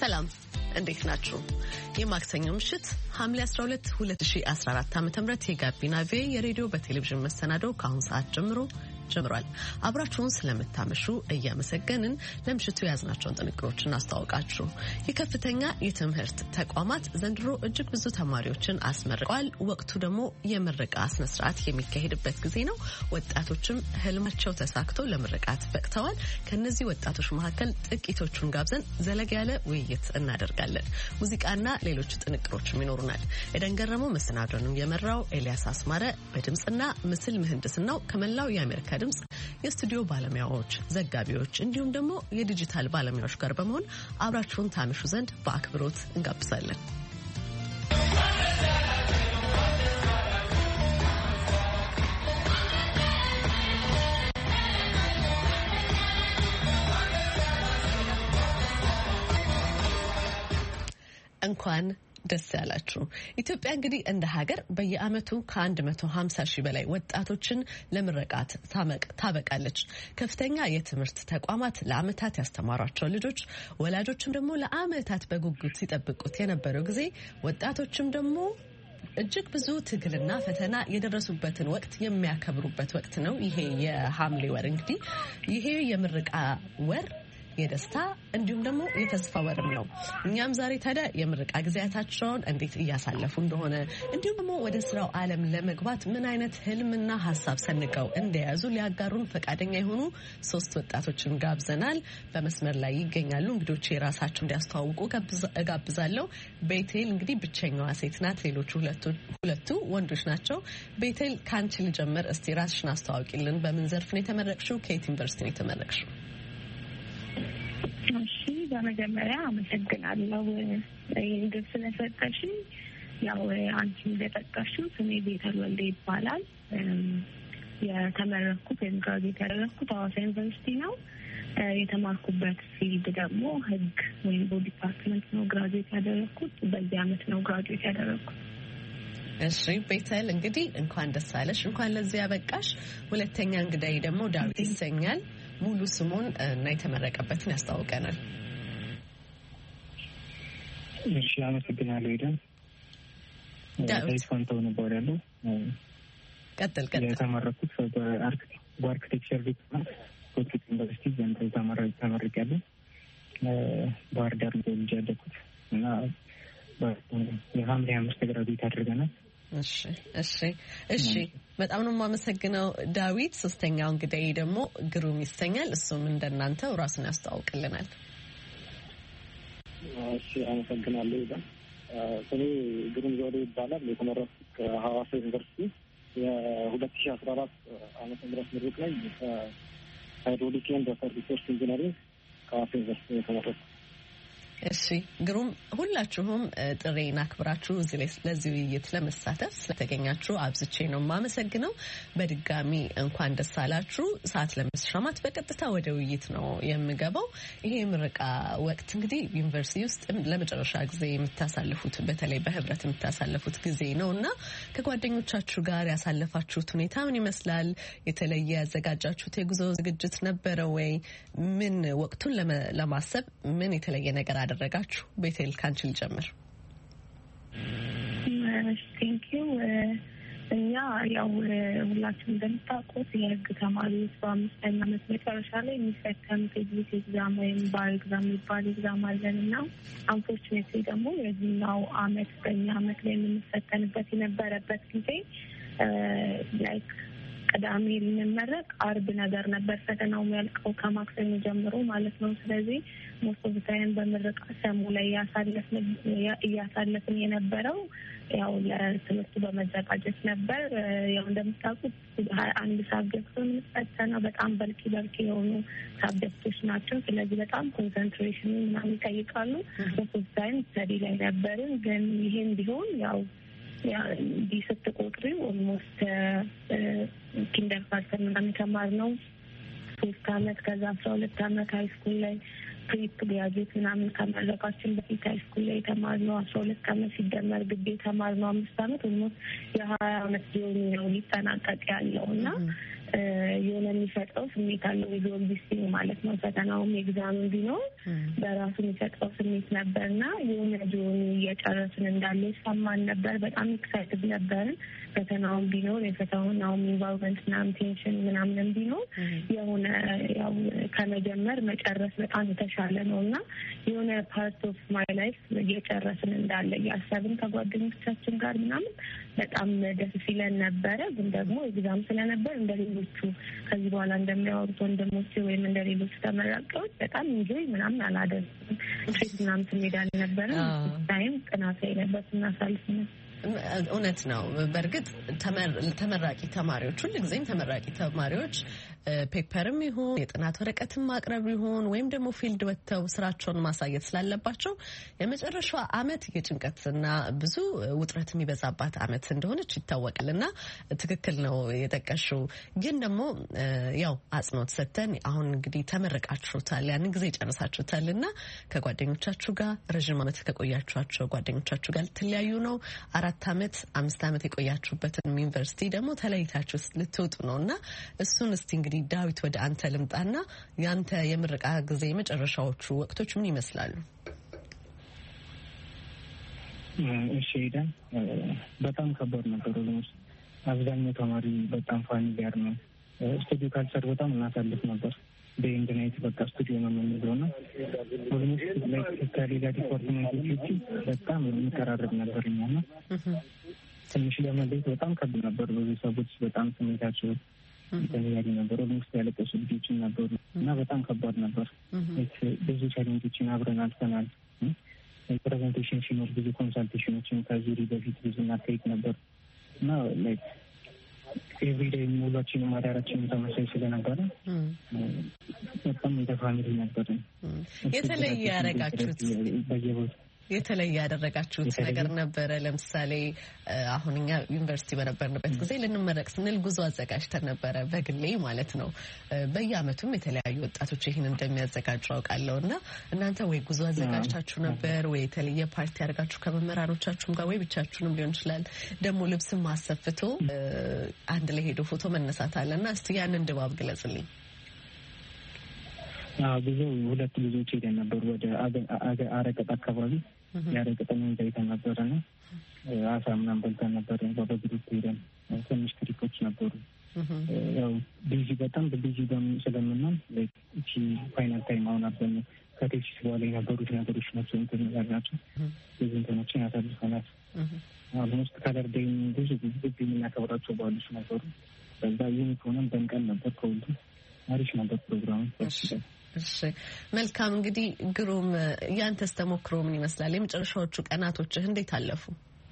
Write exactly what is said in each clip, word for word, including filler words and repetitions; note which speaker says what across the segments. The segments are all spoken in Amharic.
Speaker 1: ሰላም እንዴት ናችሁ? የማክሰኞ ምሽት ሐምሌ አስራ ሁለት ሁለት ሺህ አስራ አራት ዓ.ም የጋቢና ቪ የሬዲዮ በቴሌቪዥን መሰናዶ ከአሁን ሰዓት ጀምሮ ጀምሯል። አብራችሁን ስለምታመሹ እያመሰገንን ለምሽቱ ያዝናቸውን ጥንቅሮች እናስተዋውቃችሁ። የከፍተኛ የትምህርት ተቋማት ዘንድሮ እጅግ ብዙ ተማሪዎችን አስመርቀዋል። ወቅቱ ደግሞ የምረቃ ስነ ስርዓት የሚካሄድበት ጊዜ ነው። ወጣቶችም ህልማቸው ተሳክቶ ለምረቃት በቅተዋል። ከነዚህ ወጣቶች መካከል ጥቂቶቹን ጋብዘን ዘለግ ያለ ውይይት እናደርጋለን። ሙዚቃና ሌሎች ጥንቅሮችም ይኖሩናል። የደንገረመው መሰናዶንም የመራው ኤልያስ አስማረ፣ በድምጽና ምስል ምህንድስናው ከመላው የአሜሪካ ድምጽ የስቱዲዮ ባለሙያዎች፣ ዘጋቢዎች እንዲሁም ደግሞ የዲጂታል ባለሙያዎች ጋር በመሆን አብራችሁን ታምሹ ዘንድ በአክብሮት እንጋብዛለን። እንኳን ደስ ያላችሁ። ኢትዮጵያ እንግዲህ እንደ ሀገር በየዓመቱ ከአንድ መቶ ሀምሳ ሺህ በላይ ወጣቶችን ለምረቃት ታበቃለች። ከፍተኛ የትምህርት ተቋማት ለዓመታት ያስተማሯቸው ልጆች፣ ወላጆችም ደግሞ ለዓመታት በጉጉት ሲጠብቁት የነበረው ጊዜ፣ ወጣቶችም ደግሞ እጅግ ብዙ ትግልና ፈተና የደረሱበትን ወቅት የሚያከብሩበት ወቅት ነው። ይሄ የሐምሌ ወር እንግዲህ ይሄ የምረቃ ወር የደስታ እንዲሁም ደግሞ የተስፋ ወርም ነው። እኛም ዛሬ ታዲያ የምረቃ ጊዜያታቸውን እንዴት እያሳለፉ እንደሆነ እንዲሁም ደግሞ ወደ ስራው ዓለም ለመግባት ምን አይነት ህልምና ሀሳብ ሰንቀው እንደያዙ ሊያጋሩን ፈቃደኛ የሆኑ ሶስት ወጣቶችን ጋብዘናል። በመስመር ላይ ይገኛሉ። እንግዶች የራሳቸው እንዲያስተዋውቁ እጋብዛለሁ። ቤቴል እንግዲህ ብቸኛዋ ሴት ናት። ሌሎቹ ሁለቱ ሁለቱ ወንዶች ናቸው። ቤቴል ካንቺ ልጀምር። እስቲ ራስሽን አስተዋውቂልን። በምን ዘርፍ ነው የተመረቅሽው? ከየት ዩኒቨርሲቲ ነው የተመረቅሽው?
Speaker 2: እሺ፣ በመጀመሪያ አመሰግናለሁ ይህን ስለሰጠሽኝ። ያው አንቺ እንደጠቀሽው ስሜ ቤተል ወልዴ ይባላል። የተመረኩት ወይም ግራጁዌት ያደረኩት ሐዋሳ ዩኒቨርሲቲ ነው። የተማርኩበት ፊልድ ደግሞ ህግ ወይም ቦ ዲፓርትመንት ነው ግራጁዌት ያደረኩት። በዚህ አመት ነው ግራጁዌት ያደረኩት።
Speaker 1: እሺ ቤተል እንግዲህ እንኳን ደስ አለሽ፣ እንኳን ለዚህ ያበቃሽ። ሁለተኛ እንግዳይ ደግሞ ዳዊት ይሰኛል። ሙሉ ስሙን እና የተመረቀበትን ያስተዋውቀናል።
Speaker 3: እሺ አመሰግናለሁ። ይደም ዳዊት ፋንታው ነበር ያለው።
Speaker 1: ቀጥል ቀጥል።
Speaker 3: የተመረኩት በአርክቴክቸር ዲፓርትመንት ኮልፌ ዩኒቨርሲቲ ዘንድሮ ተመርቄያለሁ። ባህር ዳር ነው ያደኩት እና የሐምሌ አምስት ግራጁዌት አድርገናል።
Speaker 1: እሺ እሺ እሺ በጣም ነው የማመሰግነው ዳዊት። ሶስተኛው እንግዲህ ደግሞ ግሩም ይሰኛል። እሱም እንደናንተው ራሱን ያስተዋውቅልናል።
Speaker 4: እሺ አመሰግናለሁ። ይዛ ስሜ ግሩም ዘውዴ ይባላል። የተመረኩት ከሐዋሳ ዩኒቨርሲቲ የሁለት ሺህ አስራ አራት ዓመተ ምህረት ምሩቅ ላይ ሃይድሮሊክ ኤንድ ዋተር ሪሶርስ ኢንጂነሪንግ ከሐዋሳ ዩኒቨርሲቲ የተመረኩት።
Speaker 1: እሺ ግሩም፣ ሁላችሁም ጥሬን አክብራችሁ እዚህ ላይ ለዚህ ውይይት ለመሳተፍ ስለተገኛችሁ አብዝቼ ነው የማመሰግነው። በድጋሚ እንኳን ደስ አላችሁ። ሰዓት ለመስሻማት በቀጥታ ወደ ውይይት ነው የምገባው። ይሄ የምረቃ ወቅት እንግዲህ ዩኒቨርሲቲ ውስጥ ለመጨረሻ ጊዜ የምታሳልፉት በተለይ በህብረት የምታሳልፉት ጊዜ ነው እና ከጓደኞቻችሁ ጋር ያሳለፋችሁት ሁኔታ ምን ይመስላል? የተለየ ያዘጋጃችሁት የጉዞ ዝግጅት ነበረ ወይ? ምን ወቅቱን ለማሰብ ምን የተለየ ነገር አደረጋችሁ? ቤቴል ካንቺ ልጀምር።
Speaker 2: ቴንኪው። እኛ ያው ሁላችንም እንደምታውቁት የህግ ተማሪዎች በአምስተኛ ዓመት መጨረሻ ላይ የሚፈተኑት ኤግዚት ኤግዛም ወይም ባር ኤግዛም የሚባል ኤግዛም አለን እና አንፎርቹኔትሊ ደግሞ የዚህኛው አመት በኛ አመት ላይ የምንፈተንበት የነበረበት ጊዜ ላይክ ቅዳሜ ልንመረቅ አርብ ነገር ነበር ፈተናው የሚያልቀው ከማክሰኞ ጀምሮ ማለት ነው። ስለዚህ ሞስት ኦፍ ታይም በምረቃ ሰሙ ላይ ያሳለፍን እያሳለፍን የነበረው ያው ለትምህርቱ በመዘጋጀት ነበር። ያው እንደምታውቁት ሀያ አንድ ሳብጀክት ነው የምንፈተነው። በጣም በልኪ በልኪ የሆኑ ሳብጀክቶች ናቸው። ስለዚህ በጣም ኮንሰንትሬሽን ምናምን ይጠይቃሉ። ሞስት ኦፍ ታይም ስተዲ ላይ ነበርን። ግን ይሄን ቢሆን ያው ዲ ስትቆጥሪ ኦልሞስት ኪንደርጋርተን ምናምን የተማርነው ሶስት አመት ከዛ አስራ ሁለት አመት ሃይስኩል ላይ ፕሪፕ ግራጁዌት ምናምን ከመረቃችን በፊት ሃይስኩል ላይ የተማርነው አስራ ሁለት አመት ሲደመር ግቢ የተማርነው አምስት አመት ኦልሞስት የሀያ አመት ሊሆኑ ነው ሊጠናቀቅ ያለው እና የሆነ የሚሰጠው ስሜት አለው ቪዥዋል ዲስቲንግ ማለት ነው። ፈተናውም ኤግዛም ቢኖር በራሱ የሚሰጠው ስሜት ነበርና የሆነ ጆኒ እየጨረስን እንዳለ ይሰማን ነበር። በጣም ኤክሳይትድ ነበርን። ፈተናውም ቢኖር የፈተናውም ኢንቫይሮንመንት ምናምን ቴንሽን ምናምን ቢኖር የሆነ ያው ከመጀመር መጨረስ በጣም የተሻለ ነው እና የሆነ ፓርት ኦፍ ማይ ላይፍ እየጨረስን እንዳለ እያሰብን ከጓደኞቻችን ጋር ምናምን በጣም ደስ ሲለን ነበረ። ግን ደግሞ ኤግዛም ስለነበር እንደ ሌሎቹ ከዚህ በኋላ እንደሚያወሩት ወንድሞቼ ወይም እንደ ሌሎቹ ተመራቂዎች በጣም ኢንጆይ ምናምን አላደረግም። ትሬት ምናምን ስንሄድ አልነበረም። ታይም ጥናት ላይ ነበር ስናሳልፍ ነው።
Speaker 1: እውነት ነው። በእርግጥ ተመራቂ ተማሪዎች ሁልጊዜም ተመራቂ ተማሪዎች ፔፐርም ይሁን የጥናት ወረቀትን ማቅረብ ይሁን ወይም ደግሞ ፊልድ ወጥተው ስራቸውን ማሳየት ስላለባቸው የመጨረሻው አመት የጭንቀትና ብዙ ውጥረት የሚበዛባት አመት እንደሆነች ይታወቃል እና ትክክል ነው የጠቀሽው። ግን ደግሞ ያው አጽንኦት ሰጥተን አሁን እንግዲህ ተመረቃችሁታል፣ ያንን ጊዜ ጨርሳችሁታል እና ከጓደኞቻችሁ ጋር ረዥም አመት ከቆያችኋቸው ጓደኞቻችሁ ጋር ልትለያዩ ነው። አራት አመት አምስት አመት የቆያችሁበትን ዩኒቨርሲቲ ደግሞ ተለይታችሁ ልትወጡ ነው እና እሱን እስቲ እንግዲህ ዳዊት ወደ አንተ ልምጣና ያንተ የምረቃ ጊዜ የመጨረሻዎቹ ወቅቶች ምን ይመስላሉ?
Speaker 3: እሺ ሄደን በጣም ከባድ ነበር። ኦልሞስት አብዛኛው ተማሪ በጣም ፋሚሊያር ነው። ስቱዲዮ ካልቸር በጣም እናሳልፍ ነበር። በኢንድ ናይት በቃ ስቱዲዮ ነው የምንለው እና ኦልሞስት ላይክ ከሌላ ዲፓርትመንቶች ውጭ በጣም የሚቀራረብ ነበር እኛና ትንሽ ለመለየት በጣም ከባድ ነበር። ብዙ ሰዎች በጣም ስሜታቸው ተለያዩ ነበር። ኦልሞስት ያለቀሱ ልጆችም ነበሩ እና በጣም ከባድ ነበር። ብዙ ቻሌንጆችን አብረን አልፈናል። ፕሬዘንቴሽን ሲኖር ብዙ ኮንሳልቴሽኖችን ከዙሪ በፊት ብዙ እናካሄድ ነበር እና ላይክ ኤቭሪዴይ ሙሏችን ማዳራችን ተመሳሳይ ስለነበረ በጣም እንደ ፋሚሊ ነበርን።
Speaker 1: የተለየ ያደረጋችሁት በየቦታ የተለየ ያደረጋችሁት ነገር ነበረ? ለምሳሌ አሁን እኛ ዩኒቨርሲቲ በነበርንበት ጊዜ ልንመረቅ ስንል ጉዞ አዘጋጅተን ነበረ፣ በግሌ ማለት ነው። በየአመቱም የተለያዩ ወጣቶች ይህን እንደሚያዘጋጁ አውቃለሁ እና እናንተ ወይ ጉዞ አዘጋጅታችሁ ነበር ወይ የተለየ ፓርቲ ያደርጋችሁ ከመምህራኖቻችሁም ጋር ወይ ብቻችሁንም ሊሆን ይችላል። ደግሞ ልብስም አሰፍቶ አንድ ላይ ሄዶ ፎቶ መነሳት አለና እስቲ ያንን ድባብ ግለጽልኝ።
Speaker 3: ብዙ ሁለት ልጆች ሄደን ነበር ወደ አረቀጥ አካባቢ ያረቀጠን ዘይተን ነበረ ነው አሳ ምናምን በልተን ነበር። በግሩፕ ሄደን ትንሽ ትሪፖች ነበሩ። ያው ቢዚ በጣም ቢዚ ስለምናም እቺ ፋይናል ታይም አሁን አበን ከቴክሲስ በኋላ የነበሩት ነገሮች ናቸው እንትን ያላቸው ብዙ እንትኖችን ያሳልፈናል። አሁን ውስጥ ከለር ደይም ብዙ ብዙ የምናከብራቸው ባሉች ነበሩ። በዛ ዩኒክ ሆነን በንቀን ነበር። ከሁሉ አሪፍ ነበር ፕሮግራሙ።
Speaker 1: እሺ መልካም። እንግዲህ ግሩም ያንተስ ተሞክሮ ምን ይመስላል? የመጨረሻዎቹ ቀናቶችህ እንዴት አለፉ?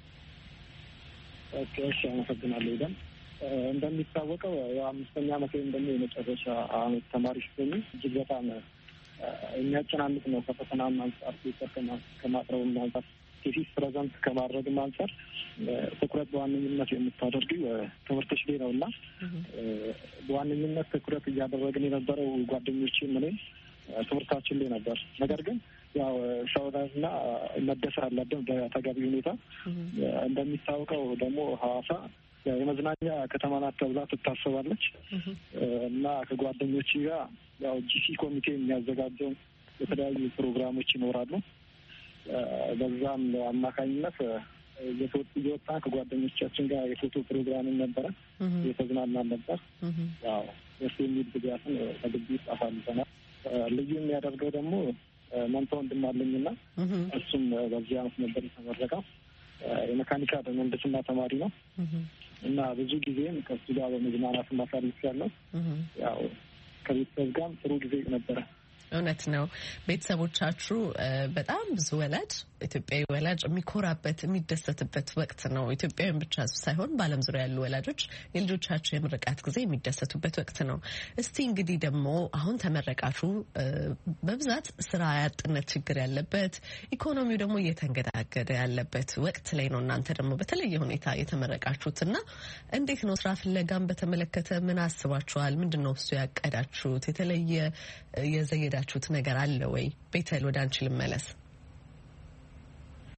Speaker 4: ኦኬ እሺ አመሰግናለሁ። ደም እንደሚታወቀው ያው አምስተኛ ዓመት ወይም ደግሞ የመጨረሻ አመት ተማሪ ስለሆነ እጅግ በጣም የሚያጨናንቅ ነው። ከፈተናም አንጻር ከማቅረቡም አንጻር ቴሲስ ፕሬዘንት ከማድረግም አንጻር ትኩረት በዋነኝነት የምታደርጊው ትምህርቶች ላይ ነው እና በዋነኝነት ትኩረት እያደረግን የነበረው ጓደኞቼ እኔም ትምህርታችን ላይ ነበር። ነገር ግን ያው ሻውዳና መደሰር አለብን በተገቢ ሁኔታ። እንደሚታወቀው ደግሞ ሐዋሳ የመዝናኛ ከተማ ናት ተብላ ትታሰባለች እና ከጓደኞቼ ጋር ያው ጂሲ ኮሚቴ የሚያዘጋጀው የተለያዩ ፕሮግራሞች ይኖራሉ። በዛም አማካኝነት እየወጣን ከጓደኞቻችን ጋር የፎቶ ፕሮግራምን ነበረ፣ እየተዝናናን ነበር። ያው እሱ የሚል ጊዜያትን ከግቢ ውስጥ አሳልፈናል። ልዩ የሚያደርገው ደግሞ መንታ ወንድም አለኝና እሱም በዚህ አመት ነበር የተመረቀው። የመካኒካል ምህንድስና ተማሪ ነው እና ብዙ ጊዜም ከሱ ጋር በመዝናናት ማሳለፍ ያለው ያው ከቤተሰብ ጋርም ጥሩ ጊዜ ነበረ።
Speaker 1: እውነት ነው። ቤተሰቦቻችሁ በጣም ብዙ ወላጅ ኢትዮጵያዊ ወላጅ የሚኮራበት የሚደሰትበት ወቅት ነው። ኢትዮጵያዊን ብቻ ሳይሆን በዓለም ዙሪያ ያሉ ወላጆች የልጆቻቸው የምርቃት ጊዜ የሚደሰቱበት ወቅት ነው። እስቲ እንግዲህ ደግሞ አሁን ተመረቃችሁ፣ በብዛት ስራ ያጥነት ችግር ያለበት፣ ኢኮኖሚው ደግሞ እየተንገዳገደ ያለበት ወቅት ላይ ነው እናንተ ደግሞ በተለየ ሁኔታ የተመረቃችሁት እና እንዴት ነው ስራ ፍለጋን በተመለከተ ምን አስባችኋል? ምንድን ነው እሱ ያቀዳችሁት? የተለየ የዘየዳ ችሁት ነገር አለ ወይ? ቤተል ወደ አንቺ ልመለስ።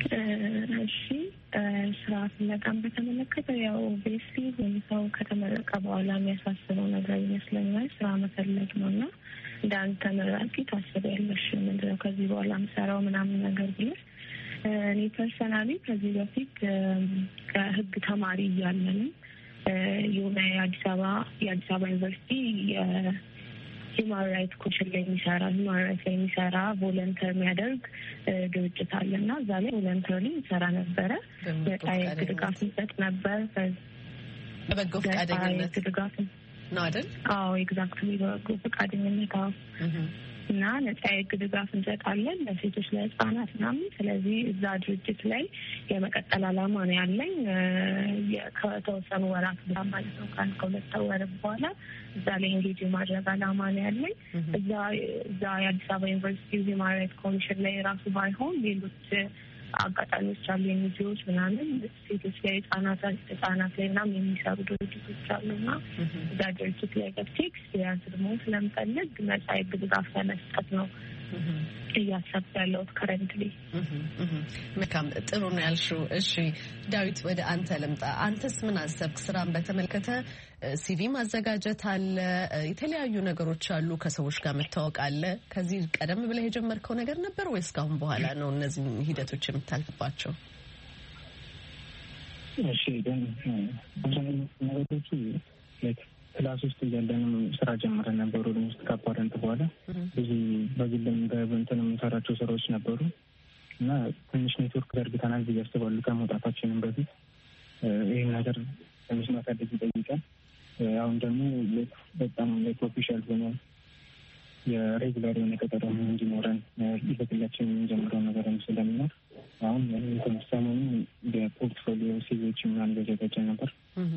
Speaker 2: እሺ ስራ ፍለጋን በተመለከተ ያው ቤሲ ወይ ሰው ከተመረቀ በኋላ የሚያሳስበው ነገር ይመስለኛል ስራ መፈለግ ነው እና እንደ አንድ ተመራቂ ታስቢያለሽ ምንድነው ከዚህ በኋላ የምሰራው ምናምን ነገር ብለሽ እኔ ፐርሰናሊ ከዚህ በፊት ከህግ ተማሪ እያለን የሆነ የአዲስ አበባ የአዲስ አበባ ዩኒቨርሲቲ የሂውማን ራይት ኮሚሽን ላይ የሚሰራ ሂውማን ራይት ላይ የሚሰራ ቮለንተር የሚያደርግ ድርጅት አለና እዛ ላይ ቮለንተሪ ይሰራ ነበረ። በጣም ድጋፍ ይሰጥ ነበር።
Speaker 1: በበጎ ፈቃደኝነት
Speaker 2: ድጋፍ
Speaker 1: ነው አይደል?
Speaker 2: አዎ ኤግዛክትሊ በበጎ ፈቃደኝነት አዎ። እና ነጻ የህግ ድጋፍ እንሰጣለን ለሴቶች ለህፃናት ምናምን። ስለዚህ እዛ ድርጅት ላይ የመቀጠል አላማ ነው ያለኝ ከተወሰኑ ወራት በኋላ ማለት ነው ከአንድ ከሁለት ወር በኋላ እዛ ላይ እንጌጅ ማድረግ አላማ ነው ያለኝ። እዛ እዛ የአዲስ አበባ ዩኒቨርሲቲ ሂውማን ራይት ኮሚሽን ላይ ራሱ ባይሆን ሌሎች አጋጣሚዎች አሉ የሚዲዎች ምናምን ሴቶች ላይ ህጻናት ህጻናት ላይ ምናምን የሚሰሩ ድርጅቶች አሉና እዛ ድርጅት ላይ ገብቼ ኤክስፒሪያንስ ደግሞ ስለምፈልግ ነጻ የህግ ድጋፍ ለመስጠት ነው እያሰብኩ ያለሁት ከረንትሊ።
Speaker 1: መልካም ጥሩ ነው ያልሽው። እሺ ዳዊት ወደ አንተ ልምጣ። አንተስ ምን አሰብክ? ስራን በተመለከተ ሲቪ ማዘጋጀት አለ፣ የተለያዩ ነገሮች አሉ፣ ከሰዎች ጋር መታወቅ አለ። ከዚህ ቀደም ብለህ የጀመርከው ነገር ነበር ወይስ ካሁን በኋላ ነው እነዚህ ሂደቶች የምታልፍባቸው?
Speaker 3: እሺ ግን ነገሮቹ ክላስ ውስጥ እያለንም ስራ ጀምረን ነበሩ። ውስጥ ከአፓረንት በኋላ ብዙ በግልም በእንትን የምንሰራቸው ስራዎች ነበሩ እና ትንሽ ኔትወርክ ዘርግተናል ብዬ አስባለሁ ከመውጣታችንም በፊት። ይህን ነገር ትንሽ ማሳደግ ይጠይቃል። አሁን ደግሞ በጣም ኦፊሻል ሆኗል። የሬጉላር የሆነ ቀጠሮ እንዲኖረን በግላችን የምንጀምረው ነገር ስለሚኖር አሁን ሰሞኑን የፖርትፎሊዮ ሲቪዎች ምናምን እያዘጋጀ ነበር።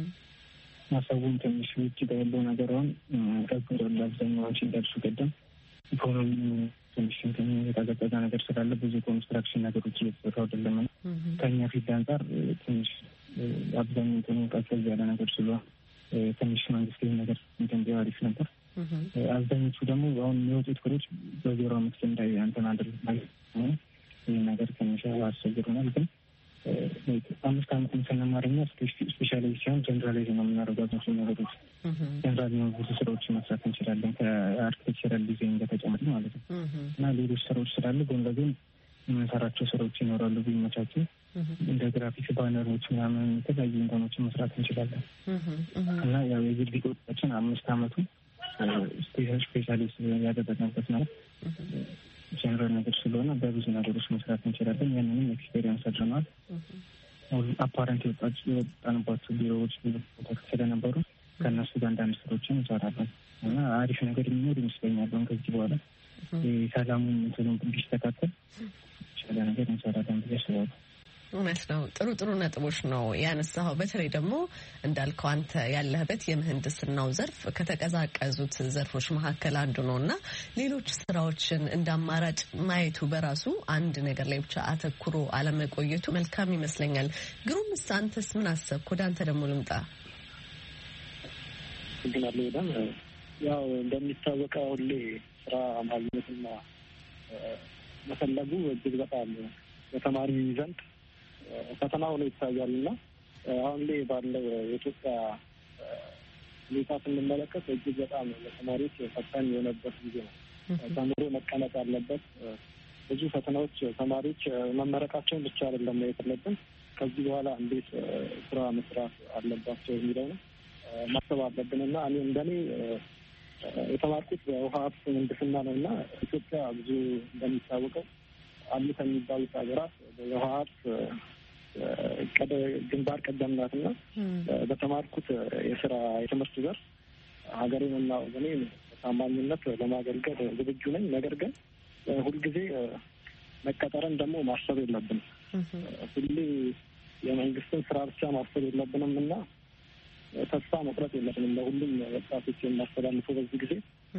Speaker 3: ማሰቡም ትንሽ ውጭ ያለው ነገር አሁን ቀጥሎ አብዛኛውን ሲደርሱ ቀደም ኢኮኖሚ ትንሽ እንትን የተቀጠቀጠ ነገር ስላለ ብዙ ኮንስትራክሽን ነገሮች እየተሰሩ አይደለም። ከኛ ፊት አንጻር ትንሽ አብዛኛው እንትኑ ቀጥል ያለ ነገር ስለሆነ ትንሽ መንግስት ይህ ነገር እንትን ቢሆን አሪፍ ነበር። አብዛኞቹ ደግሞ አሁን የሚወጡት ክሮች በዜሮ አመት እንዳይ አንተን አድርግ ማለት ነው። ይህ ነገር ትንሽ አስቸግሮናል። ግን አምስት አመት ስንማርኛ ስፔሻላይዝ ሲሆን ጀነራላይዝ ነው የምናደርጋቸው ነገሮች። ጀነራል ነው ብዙ ስራዎች መስራት እንችላለን ከአርኪቴክቸራል ዲዛይን በተጨማሪ ማለት ነው። እና ሌሎች ስራዎች ስላሉ ጎን ለጎን የምንሰራቸው ስራዎች ይኖራሉ ቢመቻቸው እንደ ግራፊክስ ባነሮች ምናምን የተለያዩ እንትኖችን መስራት እንችላለን። እና ያው የግል ቆጣችን አምስት አመቱ ስፔሻሊስት ያደረግንበት ነው ጀነራል ነገር ስለሆነ በብዙ ነገሮች መስራት እንችላለን። ያንንም ኤክስፔሪንስ አድርገናል። አፓረንት የወጣንባቸው ቢሮዎች ስለነበሩ ከእነሱ ጋር አንዳንድ ስራዎችን እንሰራለን እና አሪፍ ነገር የሚኖር ይመስለኛል። ከዚህ በኋላ ሰላሙን እንትኑን ቢስተካከል የተሻለ ነገር እንሰራለን ብዬ አስባለሁ።
Speaker 1: እውነት ነው። ጥሩ ጥሩ ነጥቦች ነው ያነሳኸው። በተለይ ደግሞ እንዳልከው አንተ ያለህበት የምህንድስናው ዘርፍ ከተቀዛቀዙት ዘርፎች መካከል አንዱ ነው እና ሌሎች ስራዎችን እንደ አማራጭ ማየቱ በራሱ አንድ ነገር ላይ ብቻ አተኩሮ አለመቆየቱ መልካም ይመስለኛል። ግሩምስ አንተስ ምን አሰብክ? ወደ አንተ ደግሞ ልምጣ።
Speaker 4: ግን አለ ይላል ያው እንደሚታወቀው ሁሌ ስራ ማግኘትና መፈለጉ እጅግ በጣም በተማሪ ዘንድ ፈተና ሆኖ ይታያልና አሁን ላይ ባለው የኢትዮጵያ ሁኔታ ስንመለከት እጅግ በጣም ለተማሪዎች ፈታኝ የሆነበት ጊዜ ነው። ተምሮ መቀመጥ ያለበት ብዙ ፈተናዎች ተማሪዎች መመረቃቸውን ብቻ አይደለም ማየት ያለብን፣ ከዚህ በኋላ እንዴት ስራ መስራት አለባቸው የሚለው ነው ማሰብ አለብን። እና እኔ እንደኔ የተማርኩት በውሃ ሀብት ምህንድስና ነው እና ኢትዮጵያ ብዙ እንደሚታወቀው አሉ ከሚባሉት ሀገራት በውሃ ሀብት ግንባር ቀደም ናት እና በተማርኩት የስራ የትምህርት ዘርፍ ሀገሬንና ወገኔን በታማኝነት ለማገልገል ዝግጁ ነኝ። ነገር ግን ሁልጊዜ መቀጠርን ደግሞ ማሰብ የለብንም። ሁሌ የመንግስትን ስራ ብቻ ማሰብ የለብንም እና ተስፋ መቁረጥ የለብንም። ለሁሉም ወጣቶች የማስተላልፈው በዚህ ጊዜ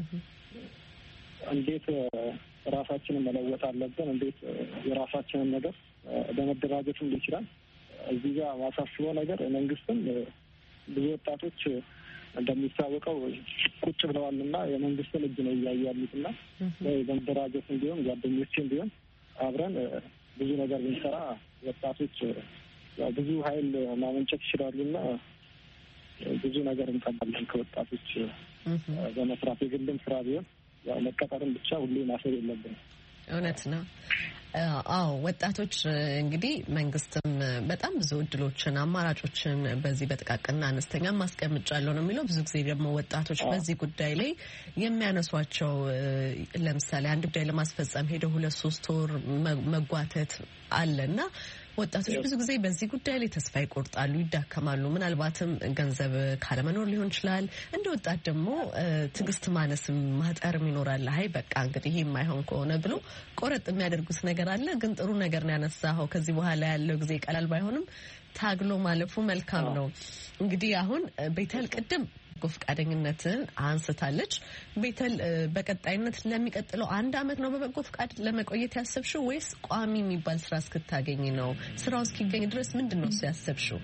Speaker 4: እንዴት ራሳችንን መለወጥ አለብን፣ እንዴት የራሳችንን ነገር በመደራጀትም ይችላል። እዚህ ጋር ማሳስበው ነገር መንግስትም ብዙ ወጣቶች እንደሚታወቀው ቁጭ ብለዋልና የመንግስትን እጅ ነው እያዩ ያሉትና በመደራጀትም ቢሆን ጓደኞችም ቢሆን አብረን ብዙ ነገር ብንሰራ ወጣቶች ያው ብዙ ኃይል ማመንጨት ይችላሉና ብዙ ነገር እንጠብቃለን ከወጣቶች በመስራት የግልም ስራ ቢሆን ያው መቀጠርን ብቻ ሁሌ ማሰብ የለብንም።
Speaker 1: እውነት ነው። አዎ ወጣቶች እንግዲህ መንግስትም በጣም ብዙ እድሎችን አማራጮችን በዚህ በጥቃቅንና አነስተኛ ማስቀምጫለሁ ነው የሚለው። ብዙ ጊዜ ደግሞ ወጣቶች በዚህ ጉዳይ ላይ የሚያነሷቸው ለምሳሌ አንድ ጉዳይ ለማስፈጸም ሄደው ሁለት ሶስት ወር መጓተት አለና ወጣቶች ብዙ ጊዜ በዚህ ጉዳይ ላይ ተስፋ ይቆርጣሉ፣ ይዳከማሉ። ምናልባትም ገንዘብ ካለመኖር ሊሆን ይችላል። እንደ ወጣት ደግሞ ትዕግስት ማነስም ማጠርም ይኖራል። አይ በቃ እንግዲህ ይሄ የማይሆን ከሆነ ብሎ ቆረጥ የሚያደርጉት ነገር አለ። ግን ጥሩ ነገር ነው ያነሳኸው። ከዚህ በኋላ ያለው ጊዜ ቀላል ባይሆንም ታግሎ ማለፉ መልካም ነው። እንግዲህ አሁን ቤተል ቅድም በጎ ፈቃደኝነትን አንስታለች። ቤተል በቀጣይነት ለሚቀጥለው አንድ አመት ነው በበጎ ፈቃድ ለመቆየት ያሰብሽው ወይስ ቋሚ የሚባል ስራ እስክታገኝ ነው? ስራው እስኪገኝ ድረስ ምንድን ነው ያሰብሽው?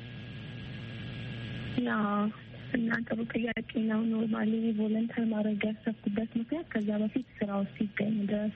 Speaker 2: ያ እና ጥሩ ጥያቄ ነው። ኖርማሊ ቮለንተር ማድረግ ያሰብኩበት ምክንያት ከዛ በፊት ስራው እስኪገኝ ድረስ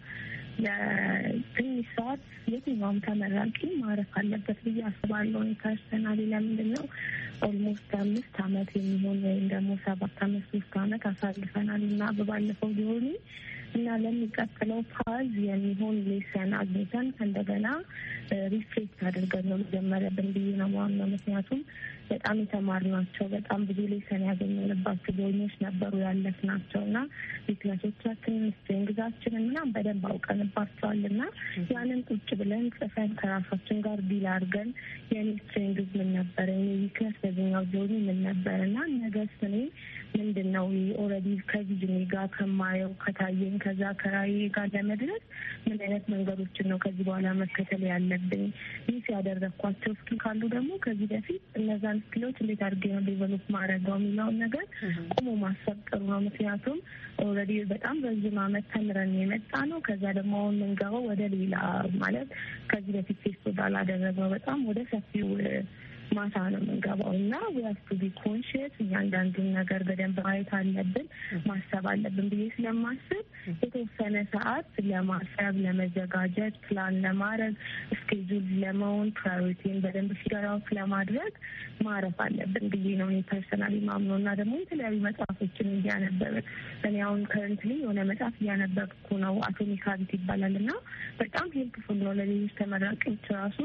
Speaker 2: ለትንሽ ሰዓት የትኛውም ተመራቂ ማረፍ አለበት ብዬ አስባለሁ። ፐርሰናሊ ለምንድን ነው ኦልሞስት አምስት አመት የሚሆን ወይም ደግሞ ሰባት አመት ሶስት አመት አሳልፈናል እና በባለፈው ሊሆኑ እና ለሚቀጥለው ፓዝ የሚሆን ሌሰን አግኝተን እንደገና ሪፍሌክት አድርገን ነው መጀመሪያብን ብዬ ነው ማምነው። ምክንያቱም በጣም የተማርናቸው በጣም ብዙ ሌሰን ያገኘንባቸው ዞኖች ነበሩ ያለፍናቸው እና ዊክነሶቻችንን ስትሬንግዛችንን ምናምን በደንብ አውቀንባቸዋል እና ያንን ቁጭ ብለን ጽፈን ከራሳችን ጋር ዲል አድርገን የኔ ስትሬንግዝ ምን ነበረ፣ የኔ ዊክነስ በዚህኛው ዞኑ ምን ነበረ እና ነገስ እኔ ምንድን ነው ኦልሬዲ ከቪዥኔ ጋር ከማየው ከታየኝ ከዛ ከራእዬ ጋር ለመድረስ ምን አይነት መንገዶችን ነው ከዚህ በኋላ መከተል ያለብኝ፣ ይህ ያደረኳቸው እስኪ ካሉ ደግሞ ከዚህ በፊት እነዛን ስኪሎች እንዴት አድርጌ ነው ዴቨሎፕ ማድረገው የሚለውን ነገር ቆሞ ማሰብ ጥሩ ነው። ምክንያቱም ኦልሬዲ በጣም ረዥም አመት ተምረን የመጣ ነው። ከዛ ደግሞ አሁን የምንገባው ወደ ሌላ ማለት ከዚህ በፊት ቴስት ወዳላደረገው በጣም ወደ ሰፊው ማታ ነው የምንገባው እና ዊ ሃቭ ቱ ቢ ኮንሺየስ እያንዳንዱን ነገር በደንብ ማየት አለብን ማሰብ አለብን ብዬ ስለማስብ የተወሰነ ሰዓት ለማሰብ ለመዘጋጀት ፕላን ለማድረግ ስኬጁል ለመሆን ፕራዮሪቲን በደንብ ፊገር አውት ለማድረግ ማረፍ አለብን ብዬ ነው እኔ ፐርሰናሊ ማምነው እና ደግሞ የተለያዩ መጽሐፎችን እያነበብን እኔ አሁን ከረንትሊ የሆነ መጽሐፍ እያነበብኩ ነው። አቶሚክ ሀቢት ይባላል እና በጣም ሄልፕፉል ነው ለሌሎች ተመራቂዎች ራሱ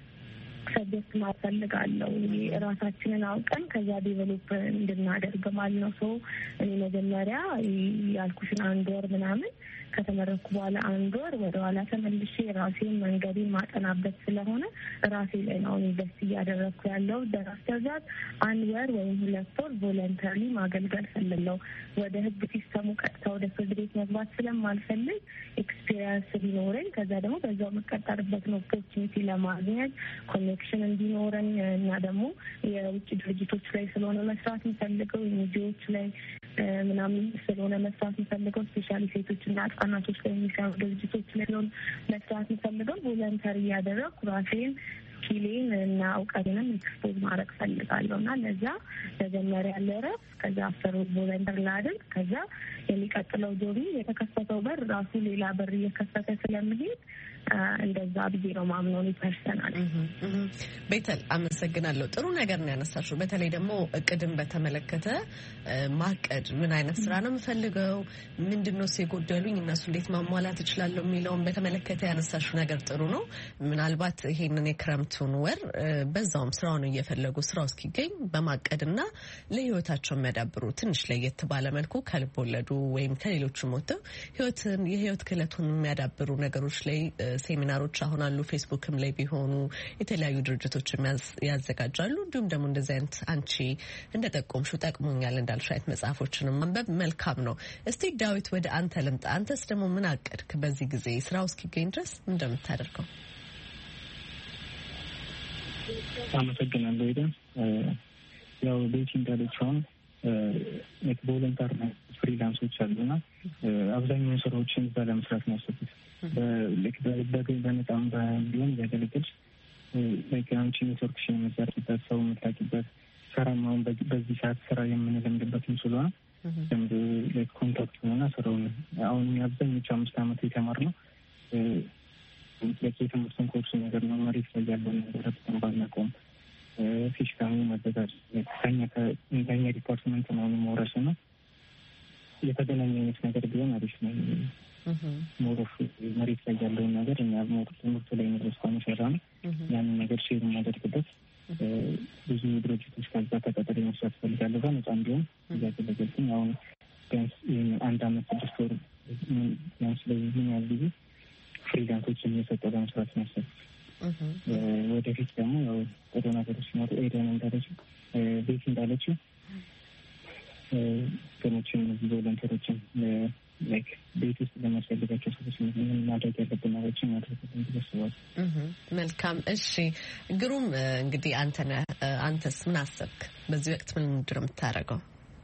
Speaker 2: ሰጀስት ማፈልጋለሁ ራሳችንን አውቀን ከዛ ዴቨሎፕ እንድናደርግ ማለት ነው። ሰው እኔ መጀመሪያ ያልኩሽን አንድ ወር ምናምን ከተመረኩ በኋላ አንድ ወር ወደ ኋላ ተመልሼ ራሴን መንገዴን ማጠናበት ስለሆነ ራሴ ላይ ነው ኢንቨስት እያደረግኩ ያለው። ደራስተዛት አንድ ወር ወይም ሁለት ወር ቮለንተሪ ማገልገል ፈልለው ወደ ህግ ሲስተሙ ቀጥታ ወደ ፍርድ ቤት መግባት ስለማልፈልግ ኤክስፒሪየንስ ሊኖረኝ ከዛ ደግሞ በዛው መቀጠርበትን ኦፖርቹኒቲ ለማግኘት ኮኔክሽን እንዲኖረን እና ደግሞ የውጭ ድርጅቶች ላይ ስለሆነ መስራት የሚፈልገው ኤንጂኦዎች ላይ ምናምን ስለሆነ መስራት የሚፈልገው ስፔሻሊ ሴቶችና ህጻናቶች ላይ የሚሰሩ ድርጅቶች ላይ ስለሆነ መስራት የሚፈልገው ቮለንተሪ እያደረግኩ ራሴን ስኪሌን እና እውቀቴንም ኤክስፖዝ ማድረግ ፈልጋለሁ እና ለዛ መጀመሪያ ለረፍ ከዛ አስር ቮለንተር ላድርግ ከዛ የሚቀጥለው ጆቢ የተከፈተው በር ራሱ ሌላ በር እየከፈተ ስለሚሄድ እንደዛ ብዬ ነው ማምነው ፐርሰናል።
Speaker 1: ቤተል አመሰግናለሁ። ጥሩ ነገር ነው ያነሳሽው። በተለይ ደግሞ እቅድን በተመለከተ ማቀድ ምን አይነት ስራ ነው የምፈልገው፣ ምንድነው የጎደሉኝ፣ እነሱ እንዴት ማሟላት እችላለሁ የሚለውን በተመለከተ ያነሳሽው ነገር ጥሩ ነው። ምናልባት ይሄንን የክረምቱን ወር በዛውም ስራውን እየፈለጉ ስራው እስኪገኝ በማቀድና ለህይወታቸው የሚያዳብሩ ትንሽ ለየት ባለ መልኩ ከልብ ወለዱ ወይም ከሌሎቹ ሞተው ህይወትን የህይወት ክህሎቱን የሚያዳብሩ ነገሮች ላይ ሴሚናሮች አሁን አሉ። ፌስቡክም ላይ ቢሆኑ የተለያዩ ድርጅቶች ያዘጋጃሉ። እንዲሁም ደግሞ እንደዚህ አይነት አንቺ እንደጠቆምሽው ጠቅሞኛል እንዳልሽ አይነት መጽሐፎችንም ማንበብ መልካም ነው። እስቲ ዳዊት ወደ አንተ ልምጣ። አንተስ ደግሞ ምን አቀድክ በዚህ ጊዜ ስራው እስኪገኝ ድረስ እንደምታደርገው?
Speaker 3: አመሰግናለሁ። ሄደን ያው ቤት እንዳለችውን ቮለንተር ነው ፍሪላንሶች አሉና አብዛኛውን ስራዎችን እዛ ለመስራት ነው ያሰብኩት። በገኝ በነጣም ቢሆን ያገለግል አንቺ ኔትወርክሽን የምትዘርጊበት ሰው የምታውቂበት ስራም አሁን በዚህ ሰዓት ስራ የምንለምድበትም ስለሆነ ዘንድ ኮንታክት ሆነና ስራውን አሁን አብዛኞቹ አምስት አመት የተማርነው ላይክ የትምህርትን ኮርስ ነገር ነው መሬት ላይ ያለውን ነገር በጣም ባናውቀውም ፊዚካሊ መዘጋጀት ከኛ ከኛ ዲፓርትመንት ነው መውረስ ነው የተገናኘ አይነት ነገር ቢሆን አሪፍ ነው። ሞሮፍ መሬት ላይ ያለውን ነገር እኛ ሞሮፍ ትምህርቱ ላይ ነው ሰራ ነው ያንን ነገር ሼር ማድረግበት ብዙ ድርጅቶች ከዛ ተቀጥሬ መስራት ፈልጋለሁ በነፃ እንዲሆን እያገለገልኩኝ አሁን ቢያንስ አንድ አመት ስድስት ወር ቢያንስ ለዚህ ምን ያህል ጊዜ ፍሪላንሶችን እየሰጠ በመስራት ነው ያሰብኩት። ወደፊት ደግሞ ያው ወደ ነገሮች ሲመጡ ኤደን እንዳለችው ቤት እንዳለችው ገኖችን ቮለንተሮችን ላይክ ቤት ውስጥ ለማስፈልጋቸው ሰዎች ምን ማድረግ ያለብን ነገሮችን ማድረግ እንደተሰዋል።
Speaker 1: መልካም እሺ ግሩም እንግዲህ አንተ አንተስ ምን አሰብክ በዚህ ወቅት ምን ምንድን ነው የምታደርገው?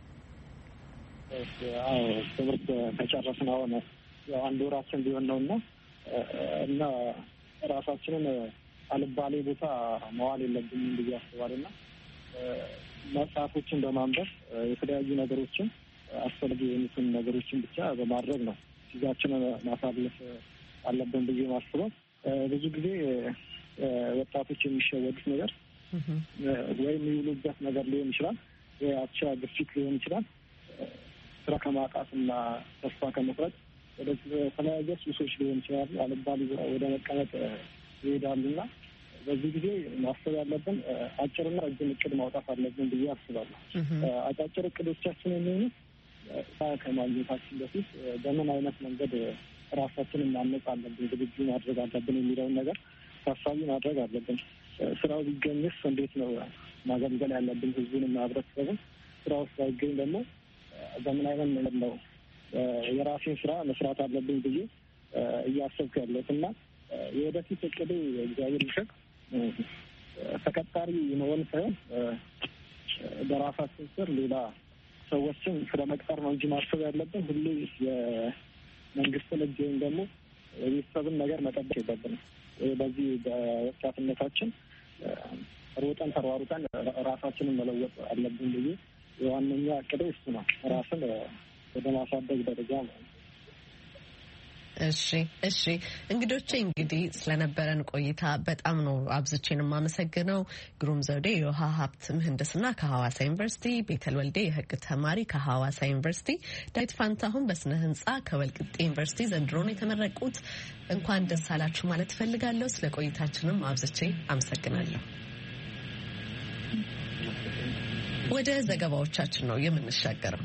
Speaker 4: አዎ ትምህርት ከጨረስን አሁን ያው አንድ ወራችን ቢሆን ነውና እና ራሳችንን አልባሌ ቦታ መዋል የለብንም ብዬ አስባለሁና መጽሐፎችን በማንበብ የተለያዩ ነገሮችን አስፈላጊ የሆኑትን ነገሮችን ብቻ በማድረግ ነው ጊዜያችንን ማሳለፍ አለብን ብዬ ማስበው። ብዙ ጊዜ ወጣቶች የሚሸወዱት ነገር ወይም የሚውሉበት ነገር ሊሆን ይችላል፣ የአቻ ግፊት ሊሆን ይችላል፣ ስራ ከማጣትና ተስፋ ከመቁረጥ ወደ ተለያየ ሱሶች ሊሆን ይችላሉ፣ አልባሌ ወደ መቀመጥ ይሄዳሉና በዚህ ጊዜ ማሰብ ያለብን አጭርና ረጅም እቅድ ማውጣት አለብን ብዬ አስባለሁ። አጫጭር እቅዶቻችን የሚሆኑት ከማግኘታችን በፊት በምን አይነት መንገድ ራሳችንን ማነጽ አለብን፣ ዝግጁ ማድረግ አለብን የሚለውን ነገር ታሳቢ ማድረግ አለብን። ስራው ቢገኝስ እንዴት ነው ማገልገል ያለብን ህዝቡንና ህብረተሰቡን? ስራው ሳይገኝ ደግሞ በምን አይነት መንገድ ነው የራሴን ስራ መስራት አለብኝ ብዬ እያሰብኩ ያለሁት እና የወደፊት እቅዴ እግዚአብሔር ይመስገን ተቀጣሪ መሆን ሳይሆን በራሳችን ስር ሌላ ሰዎችን ስለ መቅጠር ነው እንጂ ማሰብ ያለብን ሁሌ የመንግስትን እጅ ወይም ደግሞ የቤተሰብን ነገር መጠበቅ የለብንም። በዚህ በወጣትነታችን ሮጠን ተሯሩጠን ራሳችንን መለወጥ አለብን ብዬ የዋነኛ እቅዴ እሱ ነው። ራስን ወደ ማሳደግ ደረጃ ነው።
Speaker 1: እሺ እሺ እንግዶቼ እንግዲህ ስለነበረን ቆይታ በጣም ነው አብዝቼን የማመሰግነው። ግሩም ዘውዴ የውሃ ሀብት ምህንድስና ከሐዋሳ ዩኒቨርሲቲ፣ ቤተል ወልዴ የህግ ተማሪ ከሐዋሳ ዩኒቨርሲቲ፣ ዳዊት ፋንታሁን በስነ ህንጻ ከወልቂጤ ዩኒቨርሲቲ ዘንድሮን የተመረቁት እንኳን ደስ አላችሁ ማለት ፈልጋለሁ። ስለ ቆይታችንም አብዝቼ አመሰግናለሁ። ወደ ዘገባዎቻችን ነው የምንሻገረው።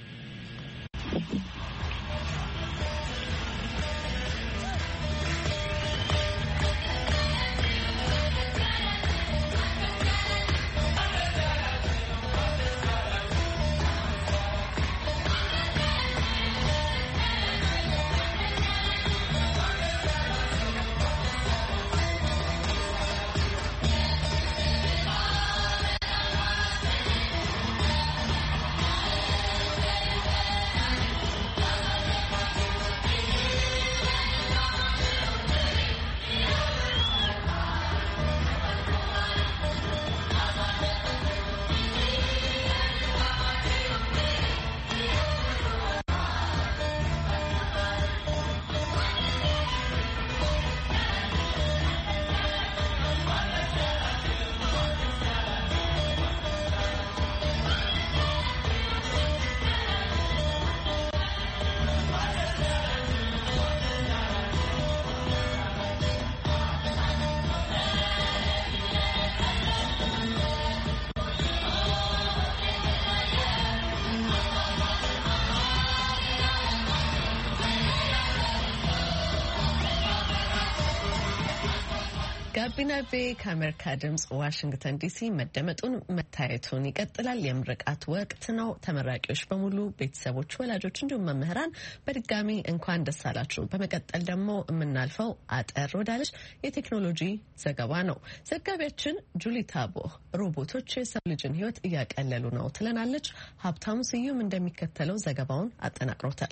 Speaker 1: ጋቢና ቤ ከአሜሪካ ድምጽ ዋሽንግተን ዲሲ መደመጡን መታየቱን ይቀጥላል። የምርቃት ወቅት ነው። ተመራቂዎች በሙሉ ቤተሰቦች፣ ወላጆች እንዲሁም መምህራን በድጋሚ እንኳን ደስ አላችሁ። በመቀጠል ደግሞ የምናልፈው አጠር ወዳለች የቴክኖሎጂ ዘገባ ነው። ዘጋቢያችን ጁሊ ታቦ ሮቦቶች የሰው ልጅን ሕይወት እያቀለሉ ነው ትለናለች። ሀብታሙ ስዩም እንደሚከተለው ዘገባውን አጠናቅሮታል።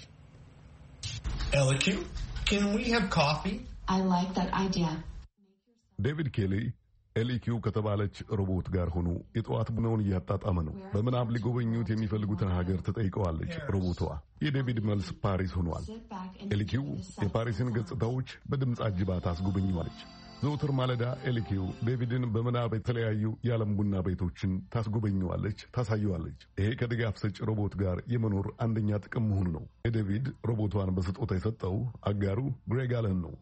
Speaker 5: Can we have coffee?
Speaker 6: I like that idea.
Speaker 5: David Kelly ኤልኪው ከተባለች ሮቦት ጋር ሆኖ የጠዋት ቡናውን እያጣጣመ ነው። በምናብ ሊጎበኙት የሚፈልጉትን ሀገር ትጠይቀዋለች ሮቦቷ። የዴቪድ መልስ ፓሪስ ሆኗል። ኤልኪው የፓሪስን ገጽታዎች በድምፅ አጅባ ታስጎበኘዋለች። ዘውትር ማለዳ ኤልኪው ዴቪድን በምናብ የተለያዩ የዓለም ቡና ቤቶችን ታስጎበኘዋለች፣ ታሳየዋለች። ይሄ ከድጋፍ ሰጪ ሮቦት ጋር የመኖር አንደኛ ጥቅም መሆኑ ነው። የዴቪድ ሮቦቷን በስጦታ የሰጠው አጋሩ ግሬግ አለን ነው።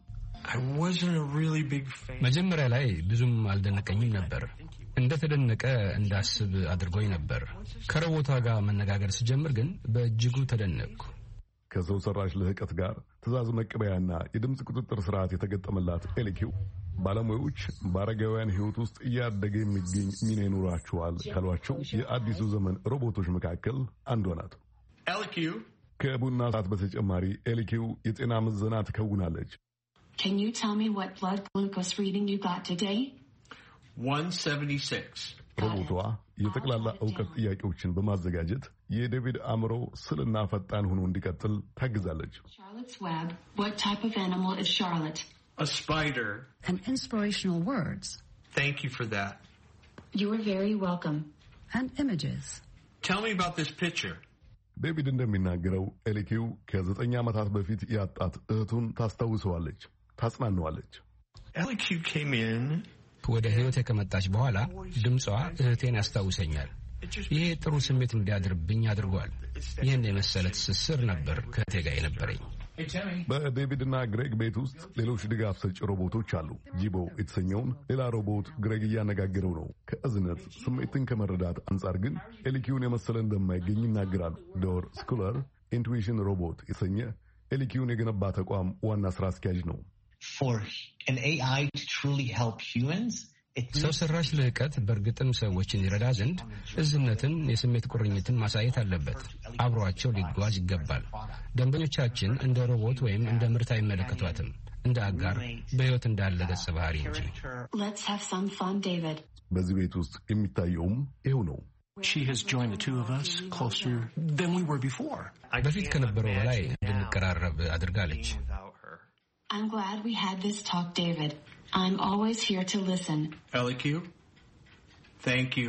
Speaker 6: መጀመሪያ ላይ ብዙም አልደነቀኝም ነበር። እንደተደነቀ እንዳስብ አድርጎኝ ነበር። ከሮቦቷ ጋር መነጋገር ስጀምር ግን በእጅጉ ተደነቅኩ።
Speaker 5: ከሰው ሰራሽ ልህቀት ጋር ትዕዛዝ መቀበያና የድምፅ ቁጥጥር ስርዓት የተገጠመላት ኤልኪው ባለሙያዎች በአረጋውያን ሕይወት ውስጥ እያደገ የሚገኝ ሚና ይኖራቸዋል ካሏቸው የአዲሱ ዘመን ሮቦቶች መካከል አንዷ ናት። ከቡና ሰዓት በተጨማሪ ኤልኪው የጤና ምዘና ትከውናለች።
Speaker 7: Can you tell me what blood glucose reading you got today?
Speaker 8: one seventy-six.
Speaker 5: ሮቦቷ የጠቅላላ ዕውቀት ጥያቄዎችን በማዘጋጀት የዴቪድ አእምሮ ስልና ፈጣን ሆኖ እንዲቀጥል ታግዛለች።
Speaker 7: Charlotte's Web. What type of animal is Charlotte?
Speaker 8: A spider.
Speaker 7: And inspirational words.
Speaker 8: Thank you for that.
Speaker 7: You are very welcome. And images.
Speaker 8: Tell me about this picture.
Speaker 5: ዴቪድ እንደሚናገረው ኤልኪው ከዘጠኝ ዓመታት በፊት ያጣት እህቱን ታስታውሰዋለች፣ ታጽናነዋለች።
Speaker 8: ኤልኪው came in.
Speaker 6: ወደ ህይወቴ ከመጣች በኋላ ድምጿ እህቴን ያስታውሰኛል። ይሄ ጥሩ ስሜት እንዲያድርብኝ አድርጓል። ይህን የመሰለ ትስስር ነበር ከእህቴ ጋር የነበረኝ።
Speaker 5: በዴቪድና ግሬግ ቤት ውስጥ ሌሎች ድጋፍ ሰጪ ሮቦቶች አሉ። ጂቦ የተሰኘውን ሌላ ሮቦት ግሬግ እያነጋገረው ነው። ከእዝነት ስሜትን ከመረዳት አንጻር ግን ኤልኪውን የመሰለ እንደማይገኝ ይናገራሉ። ዶር ስኩለር ኢንቱዊሽን ሮቦት የተሰኘ ኤልኪውን የገነባ ተቋም ዋና ስራ አስኪያጅ ነው።
Speaker 6: ሰው ሰራሽ ልህቀት በእርግጥም ሰዎችን ይረዳ ዘንድ እዝነትን፣ የስሜት ቁርኝትን ማሳየት አለበት። አብሯቸው ሊጓዝ ይገባል። ደንበኞቻችን እንደ ሮቦት ወይም እንደ ምርት አይመለከቷትም፣ እንደ አጋር በሕይወት እንዳለ ገጸ ባህሪ እንጂ።
Speaker 5: በዚህ ቤት ውስጥ የሚታየውም ይኸው ነው።
Speaker 6: በፊት ከነበረው በላይ እንድንቀራረብ አድርጋለች።
Speaker 7: I'm glad we had this talk, David. I'm always here to listen.
Speaker 8: Elkiu, thank you.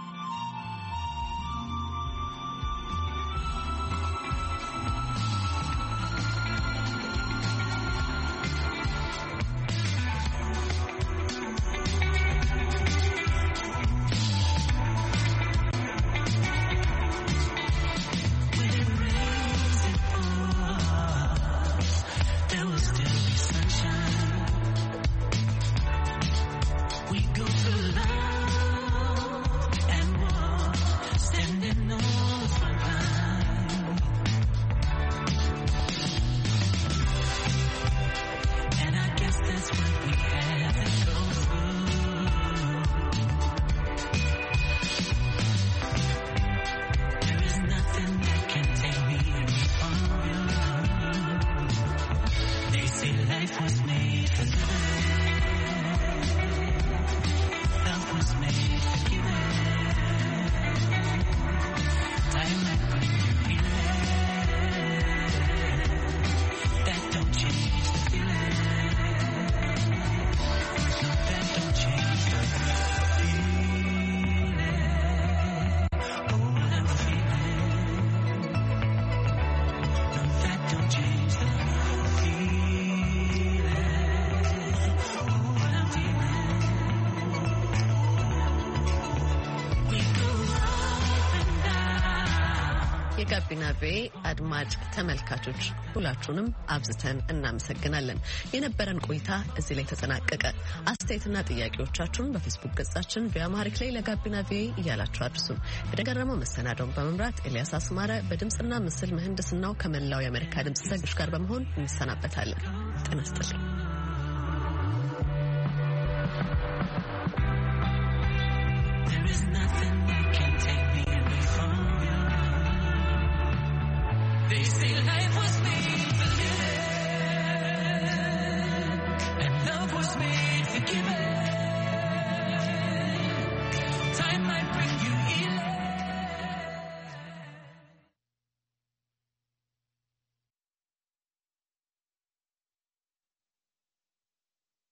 Speaker 1: የጋቢና ቤ አድማጭ ተመልካቾች ሁላችሁንም አብዝተን እናመሰግናለን። የነበረን ቆይታ እዚህ ላይ ተጠናቀቀ። አስተያየትና ጥያቄዎቻችሁን በፌስቡክ ገጻችን በአማሪክ ላይ ለጋቢና ቤ እያላችሁ አድርሱን። በደገረመው መሰናዶውን በመምራት ኤልያስ አስማረ፣ በድምጽና ምስል ምህንድስናው ከመላው የአሜሪካ ድምጽ ዘጋቢዎች ጋር በመሆን እንሰናበታለን። ጤና ይስጥልኝ።